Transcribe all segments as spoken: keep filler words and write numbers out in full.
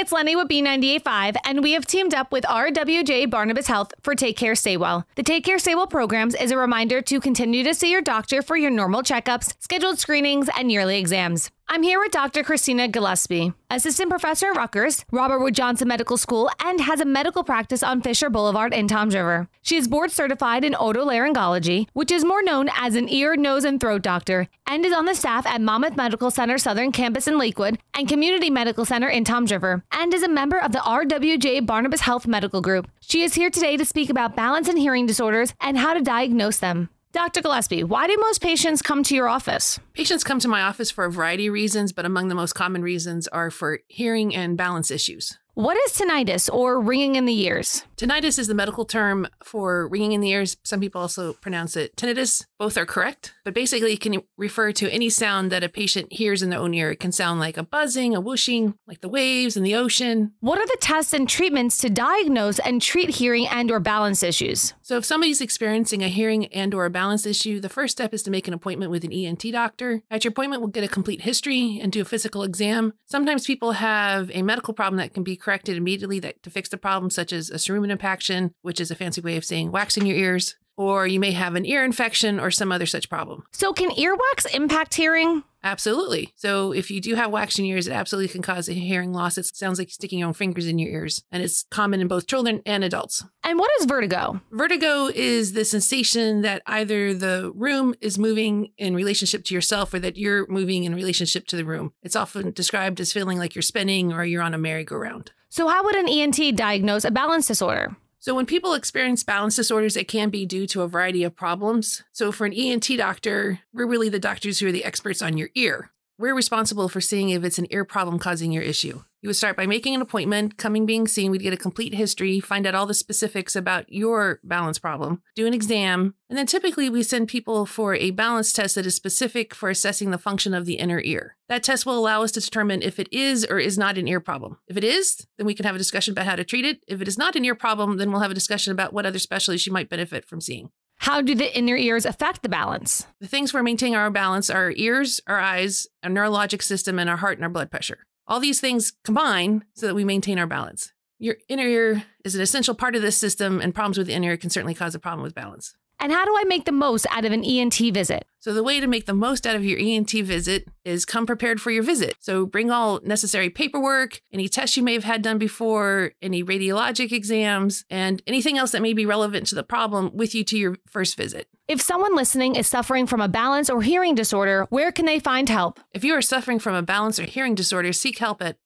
it's Lenny with B ninety-eight point five, and we have teamed up with R W J Barnabas Health for Take Care Stay Well. The Take Care Stay Well programs is a reminder to continue to see your doctor for your normal checkups, scheduled screenings, and yearly exams. I'm here with Doctor Christina Gillespie, assistant professor at Rutgers, Robert Wood Johnson Medical School, and has a medical practice on Fisher Boulevard in Toms River. She is board certified in otolaryngology, which is more known as an ear, nose, and throat doctor, and is on the staff at Monmouth Medical Center Southern Campus in Lakewood and Community Medical Center in Toms River, and is a member of the R W J Barnabas Health Medical Group. She is here today to speak about balance and hearing disorders and how to diagnose them. Doctor Gillespie, why do most patients come to your office? Patients come to my office for a variety of reasons, but among the most common reasons are for hearing and balance issues. What is tinnitus, or ringing in the ears? Tinnitus is the medical term for ringing in the ears. Some people also pronounce it tinnitus. Both are correct, but basically it can refer to any sound that a patient hears in their own ear. It can sound like a buzzing, a whooshing, like the waves in the ocean. What are the tests and treatments to diagnose and treat hearing and or balance issues? So if somebody's experiencing a hearing and or a balance issue, the first step is to make an appointment with an E N T doctor. At your appointment, we'll get a complete history and do a physical exam. Sometimes people have a medical problem that can be corrected immediately that to fix the problem, such as a cerumen impaction, which is a fancy way of saying wax in your ears, or you may have an ear infection or some other such problem. So can earwax impact hearing? Absolutely. So if you do have wax in your ears, it absolutely can cause a hearing loss. It sounds like sticking your own fingers in your ears, and it's common in both children and adults. And what is vertigo? Vertigo is the sensation that either the room is moving in relationship to yourself or that you're moving in relationship to the room. It's often described as feeling like you're spinning or you're on a merry-go-round. So how would an E N T diagnose a balance disorder? So when people experience balance disorders, it can be due to a variety of problems. So for an E N T doctor, we're really the doctors who are the experts on your ear. We're responsible for seeing if it's an ear problem causing your issue. You would start by making an appointment, coming, being seen. We'd get a complete history, find out all the specifics about your balance problem, do an exam, and then typically we send people for a balance test that is specific for assessing the function of the inner ear. That test will allow us to determine if it is or is not an ear problem. If it is, then we can have a discussion about how to treat it. If it is not an ear problem, then we'll have a discussion about what other specialties you might benefit from seeing. How do the inner ears affect the balance? The things for maintaining our balance are our ears, our eyes, our neurologic system, and our heart and our blood pressure. All these things combine so that we maintain our balance. Your inner ear is an essential part of this system, and problems with the inner ear can certainly cause a problem with balance. And how do I make the most out of an E N T visit? So the way to make the most out of your E N T visit is come prepared for your visit. So bring all necessary paperwork, any tests you may have had done before, any radiologic exams, and anything else that may be relevant to the problem with you to your first visit. If someone listening is suffering from a balance or hearing disorder, where can they find help? If you are suffering from a balance or hearing disorder, seek help at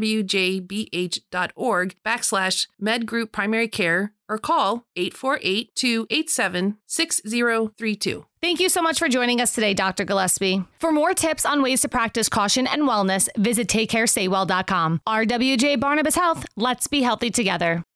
rwjbh.org backslash medgroup primary care or call eight four eight, two eight seven, six zero three two. Thank you so much for joining us today, Doctor Gillespie. For more tips on ways to practice caution and wellness, visit take care stay well dot com. R W J Barnabas Health, let's be healthy together.